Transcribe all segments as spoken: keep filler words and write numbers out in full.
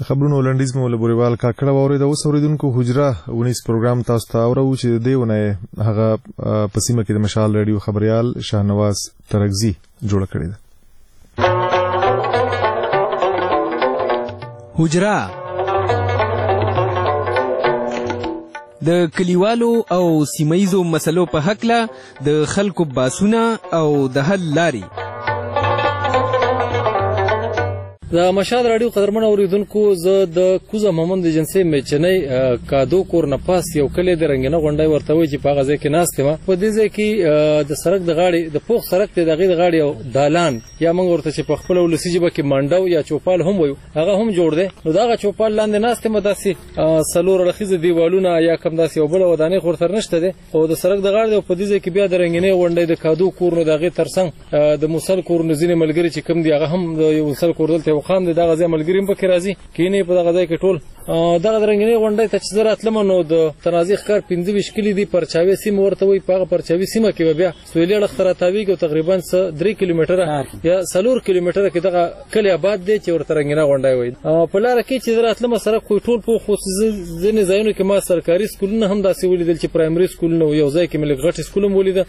خبرونو لنډیز مو له بوریوال کاکړه واورېده. اوس اورېدونکو حجره اونیس پروګرام تاسو ته اورو چې د دې اونۍ هغه په سیمه کې د مشال رادیو خبریال شاهنواز ترکزي جوړه کړې ده. حجره د کلیوالو او سیمایزو مسلو په هکله د خلکو باسونه او د حل لاري. د مشال رادیو قدرمن اوریدونکو زه د کوزه محمد ایجنسی میچنۍ کادو کور نه پاس یو کلی د رنګینه غونډۍ ورته وایي چې په هغه ځای کې ناست یم. په دې ځای کې د سړک د غاړې د پوخ سړک دی، د هغې د غاړې یو دالان یا موږ ورته چې په خپله ولسي ژبه کې منډو یا چوپال هم وایو هغه هم جوړ دی. نو د هغه چوپال لاندې ناست یم، داسې څلور اړخیزه دیوالونه یا کوم داسې یو بله ودانۍ خو ورسره نشته دی، خو د سړک د غاړې دی. په دې ځای کې بیا د رنګینې غونډۍ د کادو کور نو د هغې تر څنګ د موسل کورونه ځینې ملګري چې کوم دي هغه هم د یو موسل کور دلته یو خام دی، دغه ځای ملګري هم پکې راځي کینې په دغه ځای کې ټول. دغه د رنګینې غونډۍ ته چې زه راتلم نو د تنازي ښکار پنځه ویشت کلي دي، پرچاوي سیمه ورته وایي. په هغه پرچاوي سیمه کې به بیا سویلي اړخ ته راتاویږي او تقریبا څه درې کیلومتره یا څلور کیلومتره کې دغه کلی آباد دی چې ورته رنګینه غونډۍ وایي. په لاره کې چې زه راتلم سړک خو ټول پوخ، خو ځینې ځایونو کې ما سرکاري سکولونه هم داسې ولیدل چې پرایمري سکولونه و، یو ځای کې مې لږ غټ سکول هم ولیده.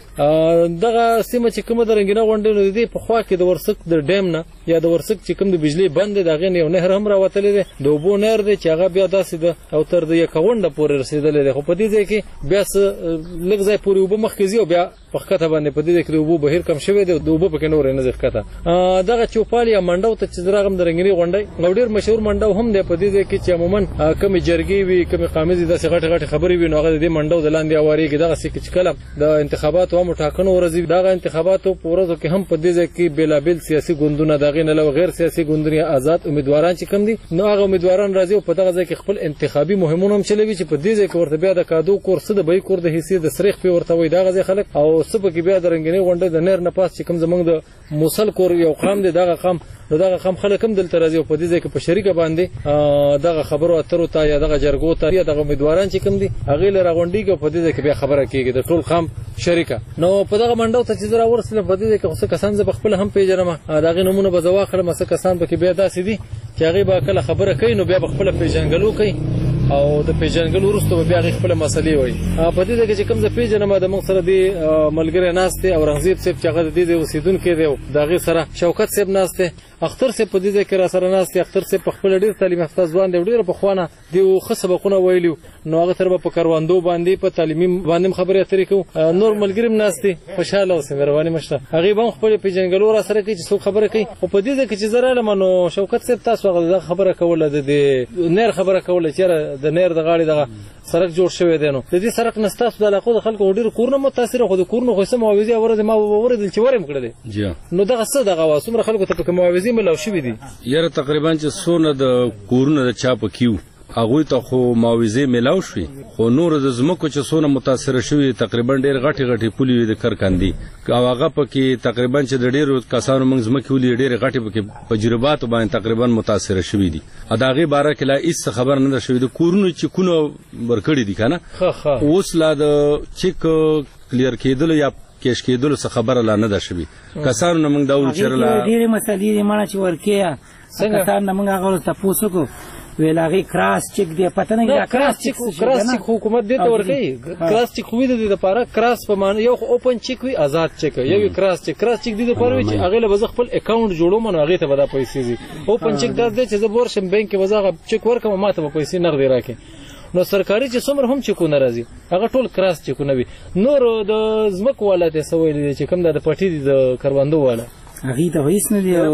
دغه سیمه چې کومه د رنګینه غونډۍ نو د دې په خوا کې د ورسک د ډیم نه یا د ورسک چې کوم د بجلي بند دی د هغې نه یو نهر هم راوتلی دی، د اوبو نهر دی چې هغه بیا داسې ده او تر د یکغونډه پورې رسېدلی دی. خو په دې ځای کې بیا څه لږ ځای پورې اوبه مخکې ځي او بیا په ښکته باندې په دې ځای کې د اوبو بهیر کم شوی دی، د اوبه پکې نورې نه ځي ښکته. دغه چوپال یا منډو ته چې زه راغلم د رنګینې غونډۍ او ډېر مشهور منډو هم دی په دې ځای کې چې عموما کمې جرګې وي، کمې قامزې داسې غټې غټې خبرې وي نو هغه د دې منډو د لاندې اوارېږي. دغسې چې کله د انتخاباتو هم ټاکنو ورځي دغه انتخاباتو په ورځو کې هم په دې ځای کې بېلابېل سیاسي ګوندونه د هغې نه علاوه غیر سیاسي ګوندونه یا آزاد امیدواران چې کوم دي نو هغه امیدواران راځي او په دغه ځای کې خپل انتخابي مهمونه هم چلوي چې په دې ځای کې ورته بیا د کادو کور څه د بهي کور د حیثیت د سریخ پې ورته وایي دغه ځای خلک، او څه پکې بیا د رنګینې غونډۍ د نهر نه پاس چې کوم زموږ د موسل کور یو قام دی دغه قام نو دغه قام خلک هم دلته راځي او په دې ځای کې په شریکه باندې دغه خبرو اترو ته یا دغه جرګو ته یا دغه امیدواران چې کوم دي هغې له راغونډېږي او په دې ځای کې بیا خبره کېږي د ټول قام شریکه. نو په دغه منډو ته چې زه راورسېدم په دې ځای کې خو څه کسان زه پخپله هم پېژنم، د هغې نومونه به زه واخلم. څه کسان پکې بیا داسې دي چې هغې به کله خبره کوي نو بیا به خپله پېژنګلو کوي او د پیژنګلو وروسته به بیا هغې خپله مسلې وایي. په دې ځای کې چې کوم زه پېژنم د موږ سره دې ملګری ناست دی او رنګزیب صاحب چې هغه د دې ځای اوسېدونکی دی او د هغې سره شوکت صاحب ناست دی، اختر صاحب په دې ځای کې را سره ناست دی. اختر صاحب په خپله ډېر تعلیم یافته ځوان دی او ډېره پخوا نه دې ښه سبقونه ویلي نو هغه سره به په کروندو باندې په تعلیمي باندې هم خبرې اترې کوو. نور ملګري هم ناست دي، خوشحاله اوسئ، مهرباني مه شته. هغې به هم خپلې پېژنګلو را سره کوي چې څوک خبره کوي. خو په دې ځای کې چې زه رالم نو شوکت صاحب تاسو هغه دغه خبره کوله د دې نهر خبره کوله چې یاره د نهر د غاړې دغه سړک جوړ شوی دی نو د دې سړک نه ستاسو د علاقو د خلکو ډېرو کورونه متاثره، خو د کورونو خو څه معاوضې اورېدې ما واورېدل چې ور یې م کړی دی نو دغه څه دغه وه څومره خلکو ته پکې معاوضې ملاو شوي دي؟ یاره تقریبا چې څونه د کورونه د چا پکې وو هغوی ته خو معاوضې میلاو شوي، خو نور د ځمکو چې څونه متاثره شوي تقریبا ډېر غټې غټې پولې وي د کرکندې او هغه پکې تقریبا چې د ډېرو کسانو موږ ځمکې ولیدې ډېرې غټې پکې په تجرباتو باندې تقریبا متاثره شوي دي. د هغې باره کې لا هېڅ خبر نه ده شوې. د کورونو چیکونه ورکړي دي که نه اوس لا د چیک کلیر کېدلو یا کېش کېدلو څه خبره لا نه ده شوې. کسانو نه موږ دا وویل چې ډېرې مسلې دي مړه چې ورکې کسان نه موږ هغه تپوس وکړو ویل هغې کراس چک دی پته نه کراس چک کراس چک حکومت دې ته ورکوي. کراس چک خو وي د دې دپاره کراس په معنی یو خو اوپن چک وي آزاد چک یو وي کراس چک. کراس چک دې دپاره وي چې هغې له به زه خپل اکاونټ جوړوم نو هغې ته به دا پیسې ځي. اوپن چک دا دی چې زه به ورشم بینک کې به زه هغه چک ورکړم ما ته به پیسې نغدې راکړي. نو سرکاري چې څومره هم چکونه راځي هغه ټول کراس چکونه وي. نور د ځمکو والا ته څه ویلي دی چې کوم دا د پټي دي د کروندو والا هغې ته خو هېڅ نه دي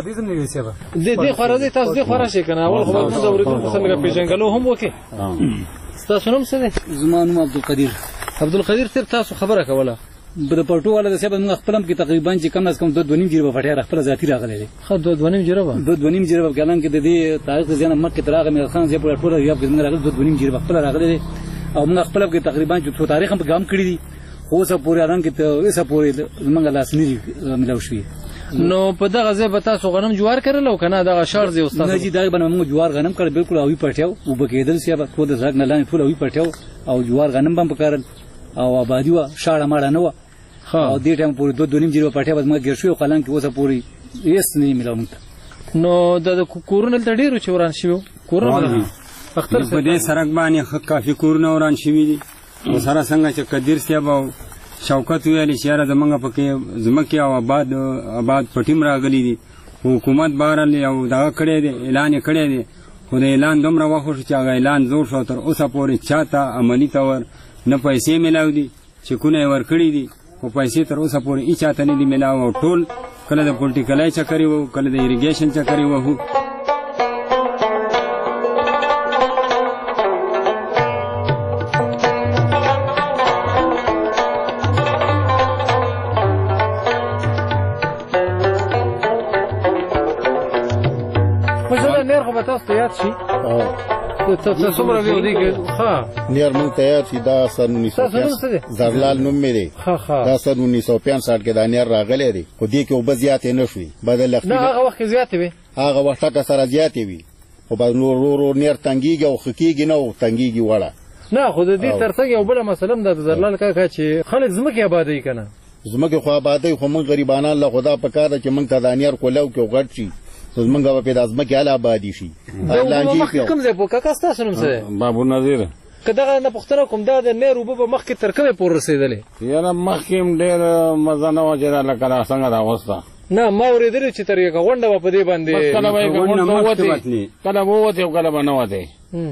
دې خوا راځئ تاسو دې خوا راشئ که نه اول خو به زموږ د اورېدونکو سره لږه پېژنګلو هم وکړې. ستاسو نوم څه دی؟ زما نوم عبدالقدیر. عبدالقدیر صاحب تاسو خبره کوله د پټو والا د صاحب موږ خپل هم کې تقریبا چې کم از کم دوه دوه نیم جریبه پټی خپله ذاتي راغلی دی. ښه دوه دوه نیم جریبه دوه دوه نیم جریبه کلام کې د دې تاریخ د زیانه مخکې تر هغه میر خان صاحب پورې ټوله یاب کې زموږ راغلی دوه دوه نیم جریبه خپله راغلی دی او موږ خپله کې تقریبا چې څو تاریخ هم پکې هم کړي دي خو اوسه پورې الان کې اوسه پورې زموږ لاس نه دي میلاو شوي. نو په دغه ځای به تاسو غنم جوار کرل او که نه دغه شاړ ځای ستاسو؟ نه جي دغه باندې موږ جوار غنم کړل بالکل اوبه پټیاو اوبه کېدل صاحب ټول د سړک نه لاندې ټول اوبه پټیاو او جوار غنم به هم پکارل او آبادي وه شاړه ماړه نه وه او دې ټایم پورې دوه دوه نیم جریبه پټیا به زموږ ګیر شوي او قلم کې اوسه پورې هېڅ نه یې میلاو موږ ته. نو د کورونه دلته ډېرو چې وران شوي کورونه اختر په دې سړک باندې کافي کورونه وران شوي دي او سره څنګه چې قدیر صاحب او شوکت ویلي چې یاره زمونږ پکې ځمکې او آباد آباد پټیم راغلي دي حکومت بهرحال یو دغه کړی دی اعلان یې کړی دی خو د اعلان دومره وخت وشو چې هغه اعلان زور شو تر اوسه پورې چا ته عملي طور نه پیسې میلاو دي چکونه یې ورکړي دي خو پیسې تر اوسه پورې هېچا ته نه دي میلاو او ټول کله د پولټیکلای چکرې وو کله د ایریګیشن چکرې وهو تاسو ته یاد شي تاسو څومره ویو دی کې ها نیر مونږ ته یاد شي دا سن انیس سو پنځه زرلال نوم مې دی دا سن انیس سو پنځه کې دا نیر راغلی دی خو دې کې اوبه زیاتې نه شوي بدل نه هغه وخت زیاتې وي هغه وخت ټکه سره زیاتې وي خو به نور ورو نیر تنګېږي او ښه کېږي نه او تنګېږي وړه نه خو د دې تر څنګ یو بله مسله هم ده د زرلال کاکا چې خلک ځمکې ابادوي که نه ځمکې خو ابادوي خو موږ غریبانان له خدا په کار ده چې موږ ته دا نیر کولاو کې غټ شي زمونږ به په د ځمکې هله آبادي شي مخکې کوم ځای کاکا ستاسو نوم څه دی بابو نظیر که دغه نه پوښتنه کوم دا د نیر اوبه به مخکې تر کومې پورې رسېدلې یاره مخکې هم ډېر مزه نه وه چې دا لکه را څنګه راغوسته نه ما اورېدلي چې تر یوه غونډه به په دې باندې کله به کله به ووتې او کله به نه وتې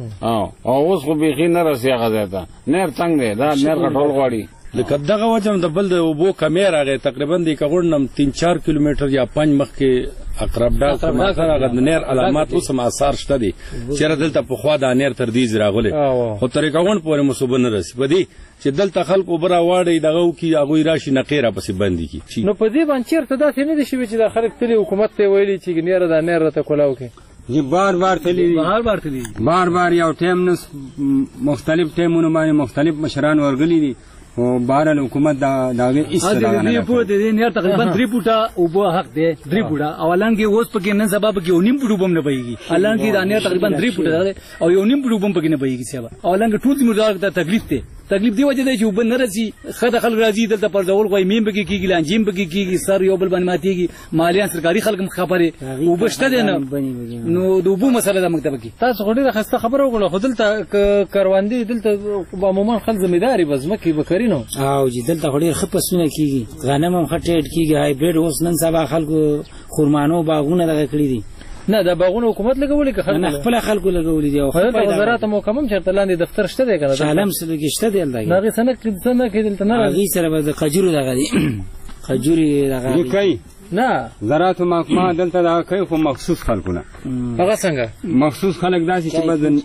او اوس خو بیخي نه رسي هغه ځای ته نیر څنګ دی دا نیر غټول غواړي لکه دغه وجه د بل د اوبو کمی راغی تقریبا د کغړ تین چار کیلومتر یا پنځ مخکې اقرب ډا هغه د نیر علامات اوس هم آثار شته دي چېرې دلته پخوا د نیر تر دې راغلی خو تر کغړ پورې مصوبه نه رسي په دې چې دلته خلکو اوبه راواړي دغه وکړي هغوی راشي نقې راپسې بندې کړي نو په دې باندې چېرته داسې نه دي شوي چې دا خلک تلي حکومت ته یې ویلي چې نیره دا نیر راته کولاو کړي جی بار بار تللی دی بار بار تللی بار بار یو ټیم نس مختلف ټیمونو باندې مختلف مشران ورغلي دي او بهرحال حکومت دا داغه ایستګا نه کوي د دې نه تقریبا درې فوټه او به حق دی درې فوټه او لنګي اوس پکې نه سبب کې یو نیم فوټ وبم نه بهيږي لنګي دا نه تقریبا درې فوټه او یو نیم فوټ وبم پکې نه بهيږي سبب او لنګ ټول دې مرزا ته تکلیف دی تکلیف دی وجه دی چې وبن نه رسی خدای خلک راځي دلته پر ډول غوي مين بګي کیږي لانجیم بګي کیږي سر یو بل باندې ماتيږي مالیان سرکاري خلک خبره وبشته دي نه نو دوبو مسله د مکتب کې تاسو غوډه خسته خبره وکړه خدلته کاروندې دلته عموما خل ځمېداري بزمکه بکرینو او چې دلته غوډه خپسونه کیږي غنم هم خټېټ کیږي هایبریډ اوس نن سبا خلکو خورمانو باغونه لګ کړی دي نه دا باغونه حکومت لګولې که خلک خپل خلکو لګولې دي او خپل وزارت محکمه چرته لاندې دفتر شته دی کنه شالم سره کېشته دی الله نه غي سنه کې سنه کې دلته نه راځي سره به قجورو دغه دي قجوري دغه دي کوي نه زراعت محکمه دلته دا کوي خو مخصوص خلکونه هغه څنګه مخصوص خلک داسې چې بس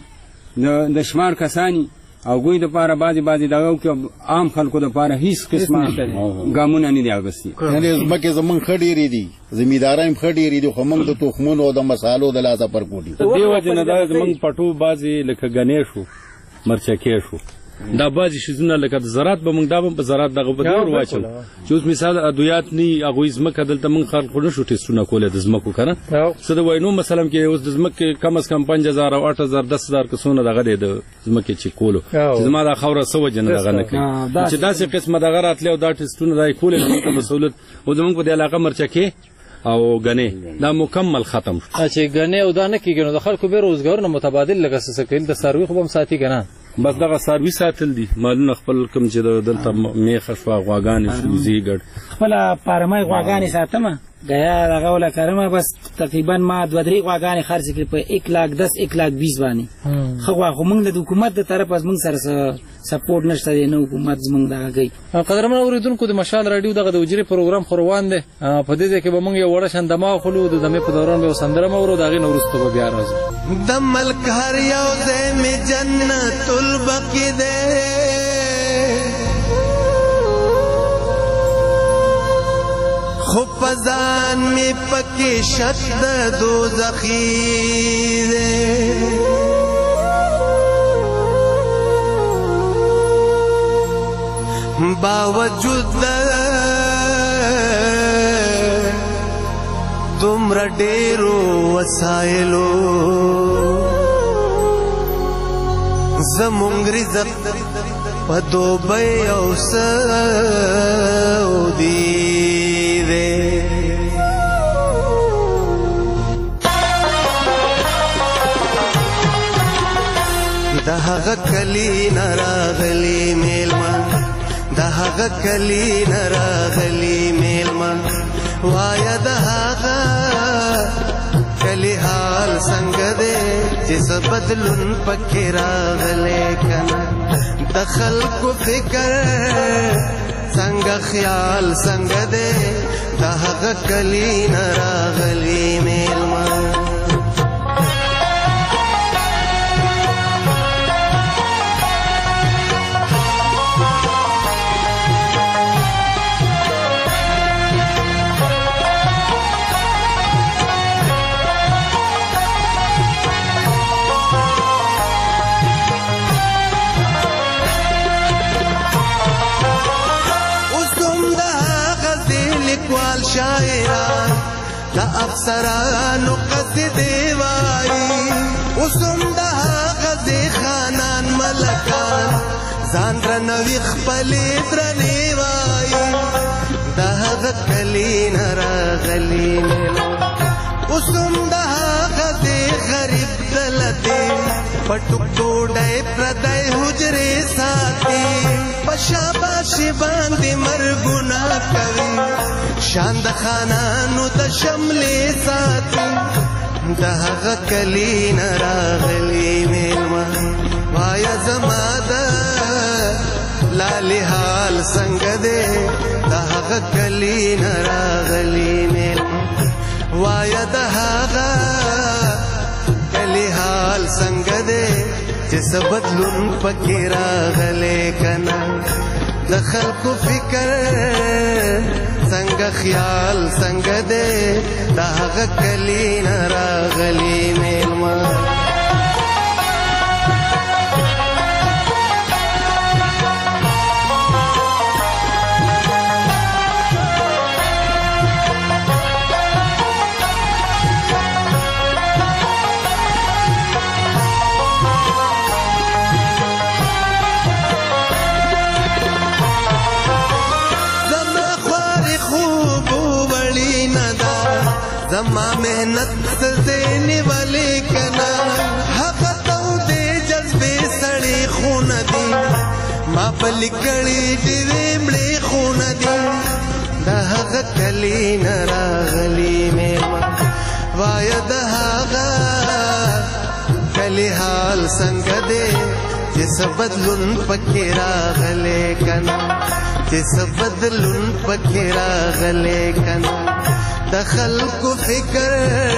د شمار کسانی او ګوی د پاره بعضی بعضی دغه کې عام خلکو د پاره هیڅ قسمه ګامونه نه دی اغستی یعنی زمکه زمون خډيري دي زمیداران خډيري دي خو موږ د توخمونو او د مصالو د لاسه پر کوټي دیو جن دا زمون پټو بعضی لکه غنیشو مرچکې شو دا بعضی شزونه لکه زراعت به موږ دا په زراعت دغه په دور واچل چې اوس مثال ادویات نه هغه زمکه دلته موږ خلک نه شو ټیسټونه کوله د زمکو کنه څه د وینو مثلا کې اوس د زمکه کم از کم پنځه هزار او اته هزار دس هزار کسونه دغه د زمکه چې کولو چې زما دا خوره سو جن دغه نه کوي چې داسې قسمه دغه راتله او دا ټیسټونه دای کوله د مسؤلیت او زموږ په د علاقه مرچکې او غنه دا مکمل ختم شو چې غنه او دا نه کیږي نو د خلکو به روزګار نه متبادل لګس سکیل د سروي خو هم ساتي کنه بس دغه سروي ساتل دي مالونه خپل کم چې دلته میخه شو غواګان شو زیګړ خپل پارمای غواګان ساتمه غیا هغه ولا کارمه بس تقریبا ما دوه درې غواګان خرڅ کړې په یک لاک دس یک لاک بیس باندې خو خو موږ د حکومت د طرف از موږ سره سپورټ نشته دی نو حکومت زموږ دغه کوي قدرمن اوریدونکو د مشال رادیو دغه د وجري پروګرام خروان دی په دې ځکه به موږ یو وړه شان دماغ خلو د دمه په دوران به سندره مورو دغه نورسته به بیا راځي د ملک هر یو ځای می جنت البقی دی خو پزان می پکې شد دوزخی دی باوجود دومره ډېرو وسایلو زمونږ رزق په دوبۍ او سعودي دی د هغه کلی نه راغلی میلمه د هغه کلی نه راغلی میلمه وایه د هغه کلی حال څنګه دی چې څه بدلون پکې راغلی کنه د خلکو فکر څنګه خیال څنګه دی د هغه کلی نه راغلی میلمه شاعران د افسرانو قصیدې وایي اوسم د هغه خانان ملکان ځان درنوي خپلې درنې وایي د هغه کلی نه راغلي اوسم د هغه غریب دلته پټو ډوډۍ پردی حجرې ساتي پشاباشي باندې مرګونه کوي شان د خانانو د شملې ساتي د هغه کلی نه راغلی میلمه وایه زما د لالي حال څنګه دی د هغه کلی نه راغلی میلمه وایه د هغه کلی حال څنګه دی چې څه بدلون پکې راغلی کنه د خلکو فکر څنګه خیال څنګه دی د هغه کلی نه راغلی میلمه زما محنت سے نیولې کنا هغه تو دې جذبې سړې خون دي ما پلکړې دې مړې خون دي د هغه کلی نه راغلی میلمه وایه د هغه کلی حال څنګه دی چې څه بدلون پکې راغلی کنا چې څه بدلون پکې راغلی کنا د خلکو فکر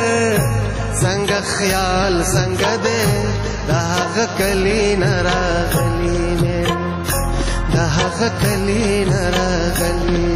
څنګه خیال څنګه دی د هغه کلی نه راغلی د هغه کلی نه راغلی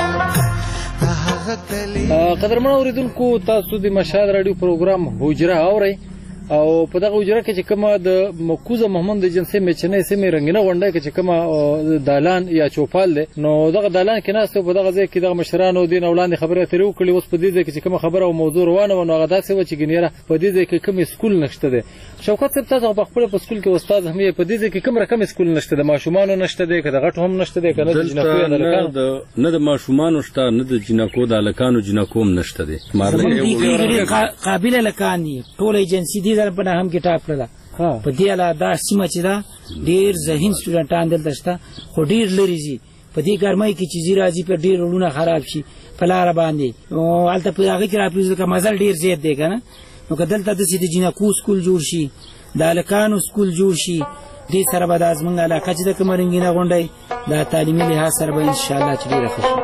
د هغه کلی. قدرمن اوریدونکو تاسو د مشهد رادیو پروګرام حجره اورئ او په دغه حجره کې چې کومه د مکوزه محمد د جنسي میچنې سیمې رنګینه غونډه کې چې کومه دالان یا چوپال دی نو دغه دالان کې ناست په دغه ځای کې دغه مشرانو دین وړاندې خبرې اترې وکړې اوس په دې ځای کې چې کومه خبره او موضوع روانه وه نو هغه داسې وه چې ګنیره په دې ځای کې کوم سکول نشته دی. شوکت صاحب تاسو په خپله په سکول کې استاد هم یې په دې ځای کې کوم رقم سکول نشته دی ماشومانو نشته دی که د غټو هم نشته دی که نه د جنکو یا د هلکانو نه د ماشومانو شته نه د جنکو د هلکانو جنکو هم نشته دی قابل هلکان دي ټول ایجنسي دي په هم کې ټاپ کړله په دې اله دا سیمه چې ده ډېر ذهین سټوډنټان دلته شته خو ډېر لرې ځي په دې ګرمۍ کې چې ځي راځي په ډېر روډونه خراب شي په لاره باندې هلته په هغه کې راپرېږدي که مزل ډېر زیات دی که نه نو که دلته داسې د جنکو سکول جوړ شي د هلکانو سکول جوړ شي دې سره به دا زموږ علاقه چې ده کومه رنګینه غونډی دا تعلیمي لحاظ سره به انشاءالله چې ډېره ښه شي.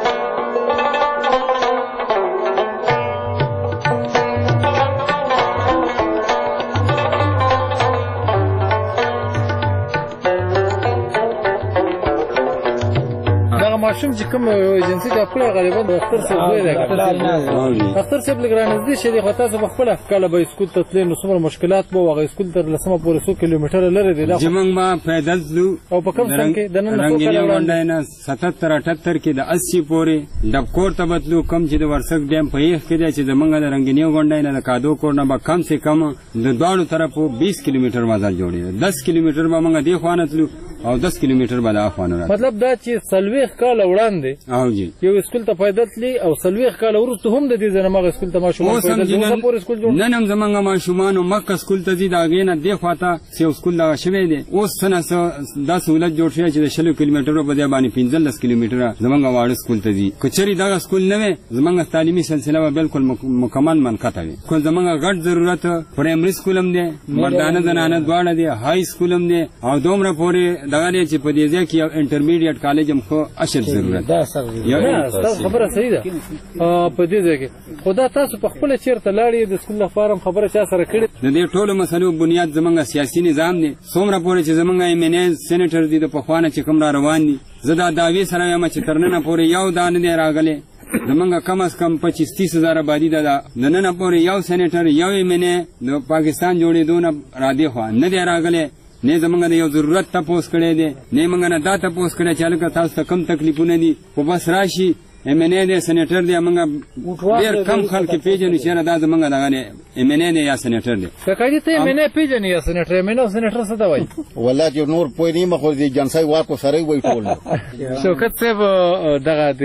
ماشوم چې کوم ایجنسي د خپل غالبا د اختر صاحب دی اختر صاحب لګرانځي چې د خطا په خپل کله به اسکول ته تللی نو څومره مشکلات به هغه اسکول تر لسمه پورې څو کیلومتره لرې دی زمونږ به پیدل تلو او په کوم سم کې د نن رنګینه غونډۍ نه ستتر اټتر کې د اسی پورې ډبکور ته به تلو کم چې د ورسک ډیم په یخ کې دی چې زمونږ د رنګینې غونډۍ نه د کادو کور نه به کم سے کم د دواړو طرفو بیس کیلومتر مزل جوړېده دس کیلومتر به موږ دې خوا نه تلو او دس کیلومتر به دا خوا نه مطلب دا چې څلوېښت کاله کال وړاندې او جی یو اسکول ته پیدل تللی او څلوېښت کاله وروسته هم د دې ځای نه مغه اسکول ته ماشومان پیدل تللي اوسه پورې اسکول جوړ نن هم زمونږ ماشومانو مکه اسکول ته ځي د هغې نه دې خوا ته چې اسکول دغه شوی دی اوس څه نه څه دا سهولت جوړ شوی چې د شلو کیلومیټرو په ځای باندې پنځلس کیلومیټره زمونږ واړه اسکول ته ځي که چېرې دغه اسکول نه وی زمونږ تعلیمي سلسله به بالکل مکمل منقطع وي خو زمونږ غټ ضرورت پرایمري اسکول هم دی مردانه زنانه دواړه دی های اسکول هم دی او دومره پورې دغه دی چې په دې ځای کې یو انټرمیډیټ کالج هم خو اشد ضرورت دا ستاسو خبره صحیح ده په دې ځای کې خو دا تاسو په خپله چېرته لاړې د اسکول لپاره هم خبره چا سره کړې د دې ټولو مسلو بنیاد زمونږ سیاسي نظام دی څومره پورې چې زمونږ ایم این اے سینیټر دي د پخوا نه چې کوم را روان دي زه دا دعوې سره یم چې تر ننه پورې یو دا نه دی راغلی زمونږ کم از کم پچیس تیس هزار آبادي ده د ننه پورې یو سینیټر یو ایم این اے د پاکستان جوړېدو نه را دې خوا نه دی راغلی نه زمونږ د یو ضرورت تپوس کړی دی نه موږ نه دا تپوس کړی چې هلکه تاسو ته کم تکلیفونه دي خو بس راشي ایم این اے دی سینیټر دی موږ ډېر کم خلک پیژنو چې یاره دا زمونږ دغه دی ایم این اے دی یا سینیټر دی کاکاجي ته ایم این اے پیژنې یا سینیټر ایم این اے او سینیټر څه ته وایي والله چې نور پوه نه یم خو د جنسای واکو سره یې وایي ټول شوکت صاحب دغه د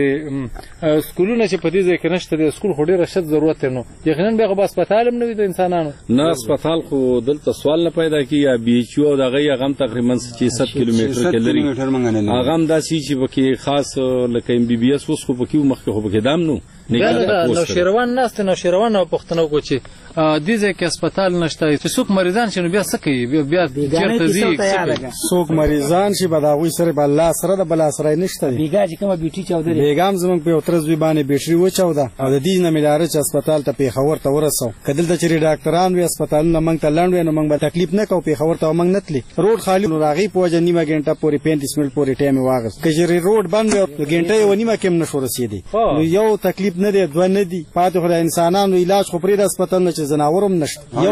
سکولونه چې په دې ځای کې نشته د سکول خو ډېره شت ضرورت دی نو یقینا بیا خو به اسپتال هم نه وي د انسانانو نه اسپتال خو دلته سوال نه پیدا کېږي یا بي ایچ یو او د هغه یې هغه هم تقریبا چې ست کیلومیټر کې لري هغه هم داسې چې پکې خاص لکه ایم بي بي اس اوس خو پکې مخکې خو پکې دام نو نوشیروان ناست نوشیروان او پښتنو کو چې دې ځای کې اسپتال نشته چې څوک مریضان شنو بیا څه کوي بیا چېرته ځي څوک مریضان شي به د هغوی سره به الله سره د بل اسرای نشته دی بیګا چې کومه بیټي چاودري بیګا هم زموږ په یو تره زوی باندې بیټري وچاوده او د دې نه مې لاره چې اسپتال ته پېښور ته ورسو که دلته چېرې ډاکټران وي اسپتالونه موږ ته لنډ وي نو موږ به تکلیف نه کوو پېښور ته موږ نه تلي روډ خالي نو د هغې په وجه نیمه ګنټه پورې پینتیس منټ پورې ټایم یې واخیست که چېرې روډ بند وي نو ګنټه یوه نیمه کې هم نه شو رسېدی نو یو تکلیف نه دی دوه نه دي پاتې خو د انسانانو علاج خو پرېږده اسپتال نه چې ځناور هم نشته یو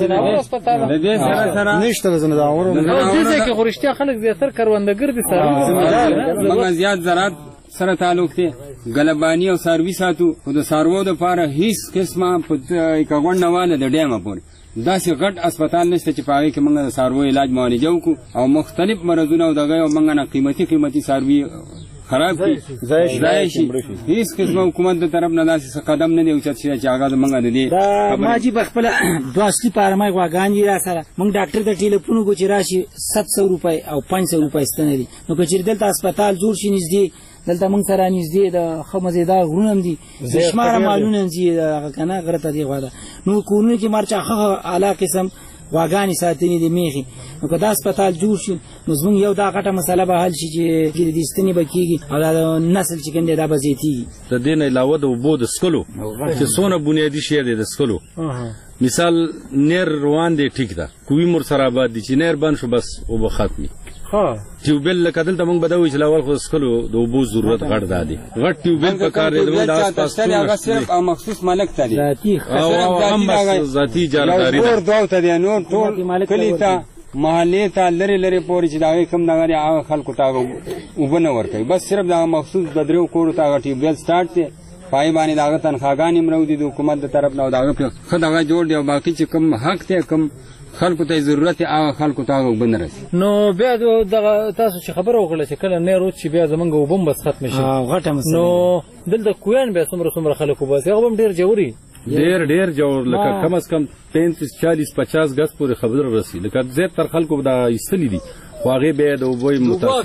نشته د ځناور هم دې ځای کې خو رښتیا خلک زیاتر کروندګر دي موږ زیات زراعت سره تعلق دی ګلباني او څاروي ساتو خو د څاروو دپاره هېڅ قسمه په یکه غونډه واله د ډیمه پورې داسې غټ اسپتال نشته چې په هغې کې موږ د څاروو علاج معالجه وکړو او مختلف مرضونه او دغه او موږ نه قیمتي قیمتي څاروي خراب کړي ضایع شي هېڅ قسمه حکومت د طرف نه داسې قدم نه دی اوچت شوی چې هغه زموږ د دې ما چې په خپله دوه اصلي پارمای غواګان دي را سره موږ ډاکټر ته ټلیفون وکړو چې راشي سات سو روپۍ او پنځ سو روپۍ ستنه دي نو که چېرې دلته اسپتال جوړ شي نږدې دلته موږ سره نږدې د ښه مزېدار غرونه هم دي بې شماره مالونه هم ځي هغه که نه غره ته دې خوا ده نو کورونو کې مار چا ښه اعلی قسم غواګانې ساتنې دي میخې نو که دا اسپتال جوړ شي نو زموږ یو دا غټه مسله به حل شي چې د دې ستنې به کېږي او دا نسل چې کوم دی دا به زیاتېږي د دې نه علاوه د اوبو د څښلو چې څونه بنیادي شی دی د څښلو مثال نیر روان دی ټیک ده کوي مور سره آباد دي چې نیر بند شو بس اوبه ختمي ټیوبل لکه دلته موږ به دا وایو چې اول خو څښلو د اوبو ضرورت غټ دا دی غټ ټیوبل په کار دی زموږ د آس پاس هغه صرف او مخصوص مالک ته دی او هم ذاتي اجارهداري نور دوه ته دی نور ټول کلي ته محلې ته لرې لرې پورې چې د هغې کوم دغه دی هغه خلکو ته اوبه نه ورکوي بس صرف دغه مخصوص د دریو کورو ته هغه ټیوبویل سټارټ دی پای باندې د هغه تنخواګانې هم راوځي د حکومت د طرف نه او د هغه ښه دغه جوړ دی او باقي چې کوم حق دی کوم خلکو ته ضرورت دی هغه خلکو ته هغه اوبه نه رسي نو بیا دغه تاسو چې خبره وکړله چې کله نیر وچ شي بیا زمونږ اوبه هم بس ختمې شي نو دلته کویان بیا څومره څومره خلک وباسي هغه به هم ډېر جوړي ډېر ډېر جوړ لکه کم از کم پینتیس چالیس پچاس ګز پورې خبره رسي لکه زیاتر خلکو دا ایستلي دي خو هغې بیا د اوبو متاثر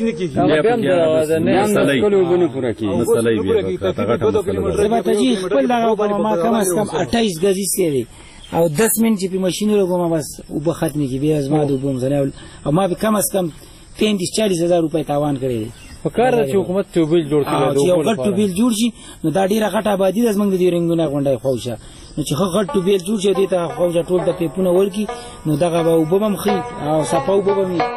خپل دغه ما کم از کم اټایس ګز ایستی دی او دس منټ چې په ماشین لګوم بس اوبه ختمې کړي بیا زما د اوبو مزنه او ما به کم از کم پینتیس چالیس هزار روپۍ تاوان کړی دی په کار ده چې حکومت ټیوبویل جوړ کړي چې یو غټ ټیوبویل جوړ شي نو دا ډېره غټه آبادي ده زموږ د دې رنګونه غونډۍ خواوشا نو چې ښه غټ ټیوبویل جوړ شي دې ته خواوشا ټول د پیپونه ورکړي نو دغه به اوبه به هم ښي او صفا اوبه به وي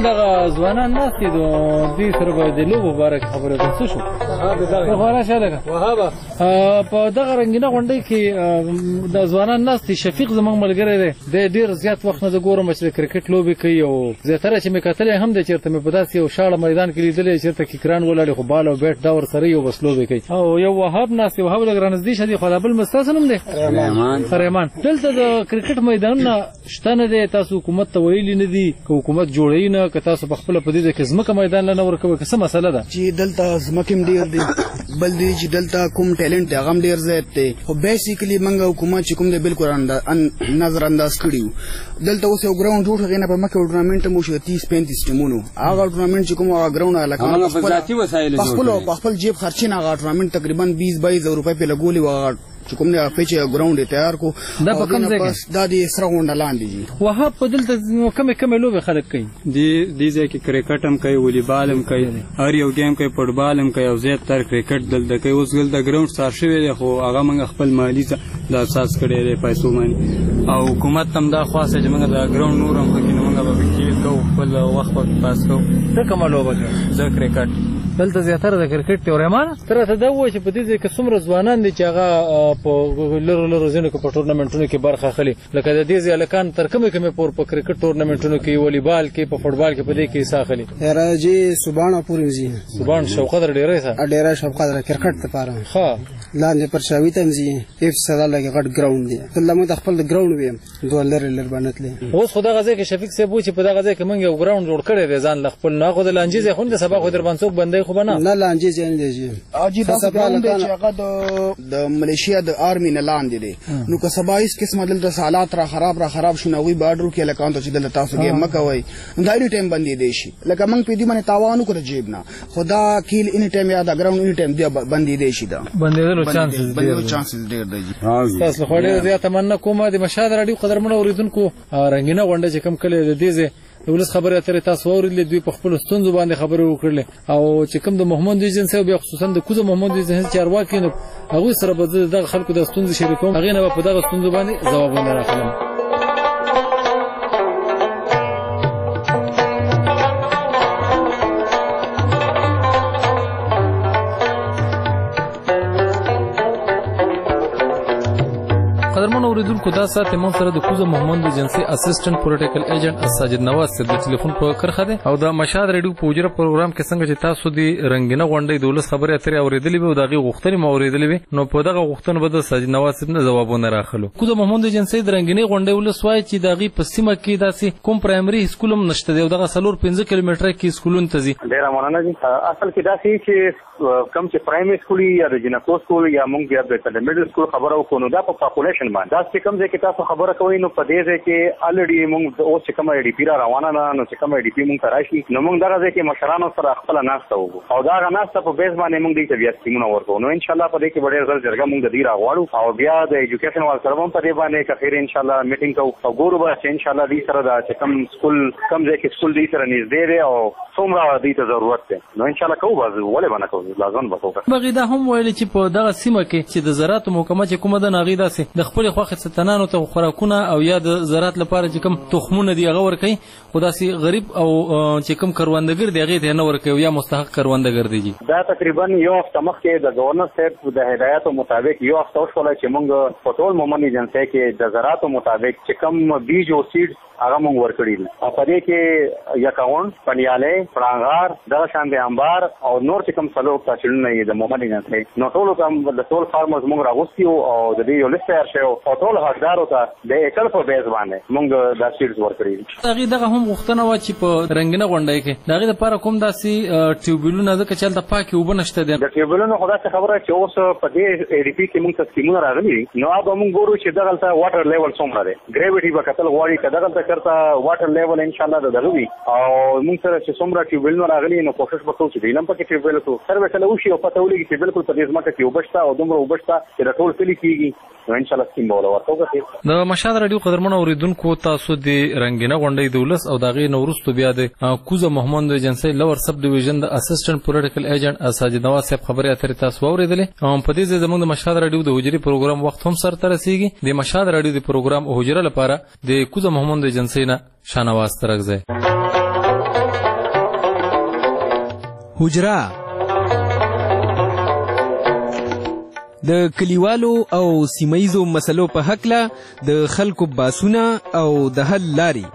دغه ځوانان ناست دي دوی سره به د لوبو په باره کې خبرې وکړو. څه شو خواله شه لږه په دغه رنګینه غونډۍ کې د ځوانان ناست دي. شفیق زموږ ملګری دی دی ډېر زیات وخت نه زه ګورم چې د کرکټ لوبې کوي او زیاتره چې مې کتلی هم دی چېرته مې په داسې یو شاړه میدان کې لیدلی چېرته کیکران ولاړې خو بال او بیټ دا ورسره یو بس لوبې کوي. او یو وهاب ناست دی. وهاب لږ رانږدې شه دی خو دا بل مې ستاسو نوم دی رحمان. دلته د کرکټ میدانونه شته نه دی؟ تاسو حکومت ته ویلي نه دي که حکومت جوړوي نه که تاسو په خپله په دې ځای کې ځمکه میدان نه ورکوئ که څه مسله ده؟ چې دلته ځمکې هم ډېر دي بل دی چې دلته کوم ټیلنټ دی هغه هم ډېر زیات دی خو بیسیکلي موږ حکومت چې کوم دی بالکل نظر انداز کړي وو. دلته اوس یو ګراونډ جوړ هغې نه په مخکې ټورنامنټ هم وشو تیس پینتیس ټیمونو هغه ټورنامنټ چې کوم هغه ګراونډ هلکان په خپل په خپل جیب خرچې نه هغه ټورنامنټ تقریبا بیس بایس زره روپۍ پې لګولي وو. هغه چې کوم دی هغه چې ګراونډ یې تیار کړو دا په کوم ځای کې دا د سره غونډه لاندې دي. وهاب په دلته کمې کمې لوبې خلک کوي دې ځای کې کرکټ هم کوي والیبال هم کوي هر یو ګیم کوي فوټبال هم کوي او زیاتره کرکټ دلته کوي. اوس دلته ګراونډ سار شوی دی خو هغه موږ خپل مالي د اساس کړی دی پیسو باندې او حکومت هم دا خواسته چې موږ دا ګراونډ نور هم پکې نه موږ به پکې کوو خپل وخت پکې پاس کوو. ته کومه لوبه کوې؟ زه کرکټ. دلته زیاتره د کرکټ دی. رحمان ته راته دا ووایه چې په دې ځای کې څومره ځوانان دي چې هغه په لرو لرو ځینو کې په ټورنمنټونو کې برخه اخلي لکه د دې ځای هلکان تر کومې کومې پورې په کرکټ ټورنمنټونو کې والیبال کې په فوټبال کې په دې کې حصه اخلي؟ راځي صبحانه پورې ځي. صبحان شوقدر ډېری ښه ډېری شوقدر کرکټ دپاره ښه لاندې پر شاوي ته هم ځي اف سدا لکه غټ ګراونډ دی دلته موږ د خپل ګراونډ ویم دوه لرې لرې باندې تللی. اوس خو دغه ځای کې شفیق صاحب و چې په دغه ځای کې موږ یو ګراونډ جوړ کړی دی ځان له خپل نه خو د لانجې ځای خو نه د سبا خو در باندې څوک بندی خو به نه نه لانجې ځای نه دی اجي دا ګراونډ دی چې هغه د ملیشیا د آرمي نه لاندې دی نو که سبا هیڅ قسمه دلته حالات را خراب را خراب شي نو هغوی به اډر وکړي هلکانو ته چې دلته تاسو ګیم مه کوئ نو دا اني ټایم بندېدی شي لکه موږ په دې باندې تاوان وکړو جیب نه خو دا کیل اني ټایم یا دا ګراونډ اني ټایم بندېدی شي. دا بندېدلو چانسز ډېر دی. تاسو خو ډېره زیاته مننه کوم د مشهد راډیو قدرمنو اورېدونکو رنګینه غونډه چې کوم کلی د دې ځای د ولس خبرې اترې تاسو واورېدلې دوی په خپلو ستونزو باندې خبرې وکړلې او چې کوم د محمد ایجنسي او بیا خصوصا د کوزه محمد ایجنسي چارواکي نو هغوی سره به زه دغه خلکو د ستونزې شریکوم هغې نه به په دغه ستونزو باندې ځوابونه راخلم. قدرمن اوریدونکو دا سات مون سره د کوزه محمد ایجنسي اسسټنټ پولیټیکل ایجنټ ساجد نواز صاحب د ټلیفون په کرخه ده او د مشهد ریډیو پوجره پروګرام کې څنګه چې تاسو د رنگینه غونډې د ولس خبرې اترې اوریدلې به دغه غوښتنې مو اوریدلې وي نو په دغه غوښتنه به د ساجد نواز صاحب نه ځوابونه راخلو. کوزه محمد ایجنسي د رنگینه غونډې ولس وای چې دغه په سیمه کې داسې کوم پرایمري سکول هم نشته دی او دغه سلور پنځه کیلومتره کې سکولون ته ځي. ډیر مننه دي. اصل کې داسې چې کم چې پرایمري سکول یا د جنکو سکول یا مونږ یا د میډل سکول خبره وکړو نو دا په پاپولیشن باندې دا چې کم ځای کې تاسو خبره کوئ نو په دې ځای کې الریډي مونږ اوس چې کومه ای ډي پی را روانه ده نو چې کومه ای ډي پی مونږ ته راشي نو مونږ دغه ځای کې مشرانو سره خپله ناسته وکړو او دا هغه ناسته په بیس باندې مونږ دې ته بیا سکیمونه ورکوو نو انشاءالله په دې کې به ډېر زر جرګه مونږ د دې راغواړو او بیا د ایجوکیشن وال سره هم په دې باندې که خیر انشاءالله میټینګ کوو او ګورو به چې انشاءالله دې سره دا چې کوم سکول کوم ځای کې سکول دې سره نږدې دی او څومره دې ته ضرورت دی نو انشاءالله کوو به ولې به نه کوو لازم به کوو. بغې دا هم ویل چې په دغه سیمه کې چې د زراعتو محکمه چې کومه ده نو هغې داسې د خپلې خوښې ستنانو ته خوراکونه او یا د زراعت لپاره چې کوم تخمونه دي هغه ورکوي خو داسې غریب او چې کوم کروندګر دی هغې ته یې نه ورکوي یا مستحق کروندګر دی. دا تقریبا یو هفته مخکې د گورنر صاحب د هدایاتو مطابق یو هفته وشوله چې موږ په ټول مومن ایجنسۍ کې د زراعتو مطابق چې کوم بیج او سیډ هغه موږ ورکړي دي او په دې کې یکاون پنیالی پړانغار دغه شان د انبار او نور چې کوم څلور تحصیلونه یې د مومن ایجنسۍ نو ټولو ته د ټول فارمرز موږ راغوستي وو او د دې یو لیست تیار شوی او ټول حقدارو ته د ایکل په بیس باندې موږ دا سیډز ورکړي دي. هغې دغه هم غوښتنه وه چې په رنګینه غونډۍ کې د هغې دپاره کوم داسې ټیوبیلونه ځکه چې هلته پاکې اوبه نشته دي د ټیوبیلونو خو داسې خبره چې اوس په دې ای ډي پي کې موږ ته سکیمونه راغلي نو هغه به موږ ګورو چې دغلته واټر لیول څومره دی ګریویټي به کتل غواړي که دغلته چېرته واټر لیول انشاءالله د دغه وي او موږ سره چې څومره ټیوبیلونه راغلي نو کوشش به کوو چې دوی هم پکې ټیوبیل کړو سروې کله وشي او پته ولګي چې بالکل په دې ځمکه کې اوبه شته او دومره اوبه شته چې د ټول کلي کېږي نو انشاءالله سکیم به وله ورکوو. د مشهد راډیو قدرمنو اورېدونکو تاسو د رنګینه غونډۍ د ولس او د هغې نه وروستو بیا د کوزه محمد ایجنسۍ لور سب ډیویژن د اسسټنټ پولیټیکل ایجنټ ساجد نواز صاحب خبرې اترې تاسو واورېدلې په دې ځای زموږ د مشهد راډیو د حجرې پروګرام وخت هم سرته رسېږي. د مشهد راډیو د پروګرام حجره لپاره د کوزه محمد ایجنسۍ نه شانواز ترک ځای. حجره د کلیوالو او سیمایزو مسلو په هکله د خلکو باسونه او د حل لاري.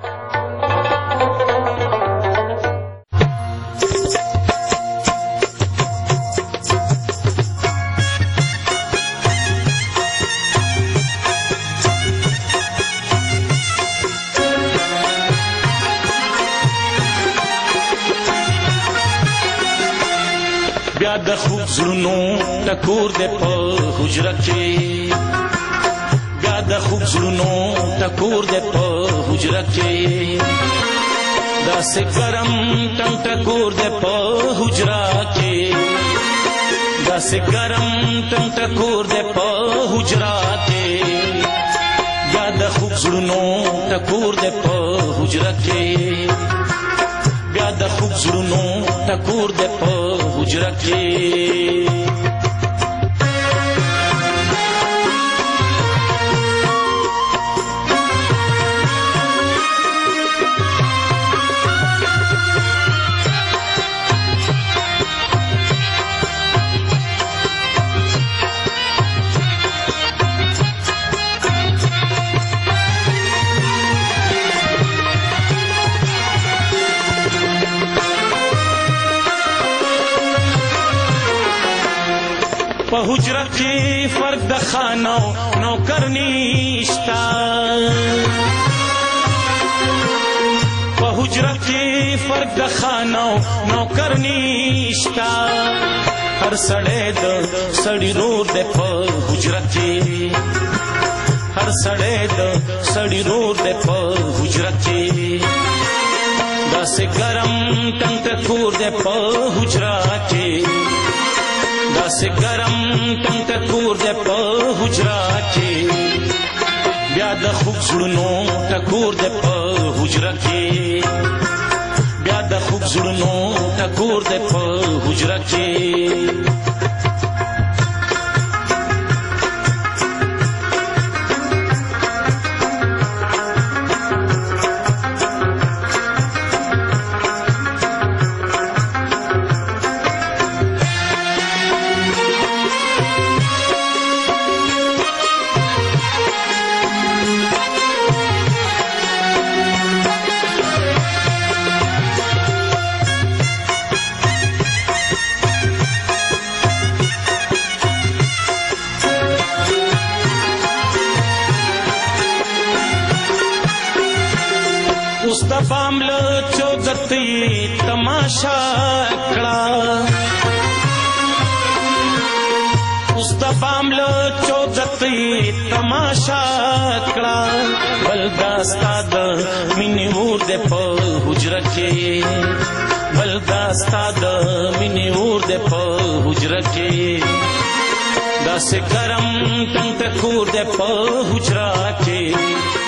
بیا د خوب زړونو ټکور دې په حجره کې، بیا د خوب زړونو ټکور دې په حجره کې، داسې ګرم ټنګ ټکور دې په حجره کې، داسې ګرم ټنګ ټکور دې په حجره کې، بیا د خوب زړونو ټکور دې په حجره کې، بیا د خوب زړونو ټکور دې په حجره کې. په حجره کې فرق د خانو نوکر نشتا، په حجره کې فرق د خانو نوکر نشتا، هر سړی د سړي رور دی په حجره کې، هر سړی د سړي رور دی په حجره کې، داسې ګرم ټنګ ټکور دی په حجره کې، داسې ګرم ټنګ ټکور دی په حجره کې، بیا د خوب زړونو ټکور دی په حجره کې، بیا د خوب زړونو ټکور دی په حجره کې. اوس د بام له چودرتي تماشا کړه، اوس د بام له چودرتي تماشا کړه، بل دا ستا د مینې اور دی په حجره کې، بل دا ستا د مینې اور دی په حجره کې، داسې ګرم ټنګ ټکور دی په حجره کې،